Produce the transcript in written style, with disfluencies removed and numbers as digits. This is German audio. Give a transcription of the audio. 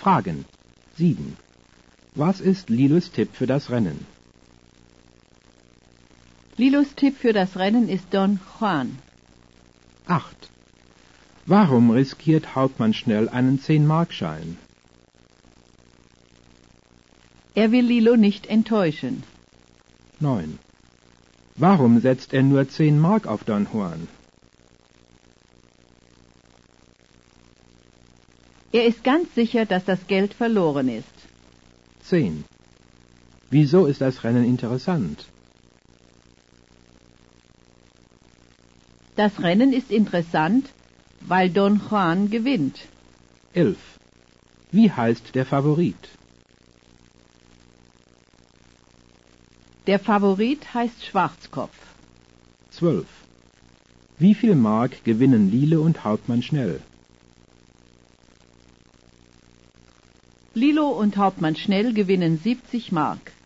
Fragen. 7. Was ist Lilos Tipp für das Rennen? Lilos Tipp für das Rennen ist Don Juan. 8. Warum riskiert Hauptmann Schnell einen 10-Markschein? Er will Lilo nicht enttäuschen. 9. Warum setzt er nur 10 Mark auf Don Juan? Er ist ganz sicher, dass das Geld verloren ist. 10. Wieso ist das Rennen interessant? Das Rennen ist interessant, weil Don Juan gewinnt. 11. Wie heißt der Favorit? Der Favorit heißt Schwarzkopf. 12. Wie viel Mark gewinnen Lilo und Hauptmann Schnell? Lilo und Hauptmann Schnell gewinnen 70 Mark.